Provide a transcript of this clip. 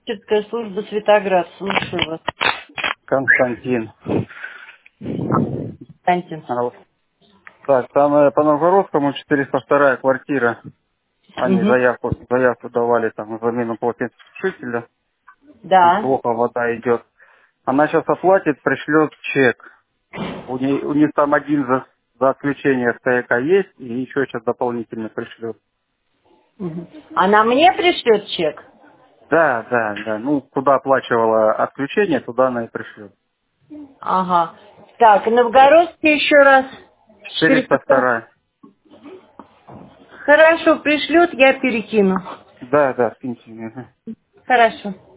Диспетчерская служба Светоград. Слушаю вас. Константин. Константин. Вот. Так, там по Новгородскому 402 квартира. Они Угу. заявку давали там на замену полотенцесушителя. Там Да. плохо вода идет. Она сейчас оплатит, пришлет чек. У них там один за отключение стояка есть, и еще сейчас дополнительно пришлет. Мгм. Она мне пришлет чек? Да, да, да. Ну, куда оплачивала отключение, туда она и пришлет. Ага. Так, Новгородский еще раз. 402. 402. Хорошо, пришлют, я перекину. Да, да, скиньте мне. Хорошо.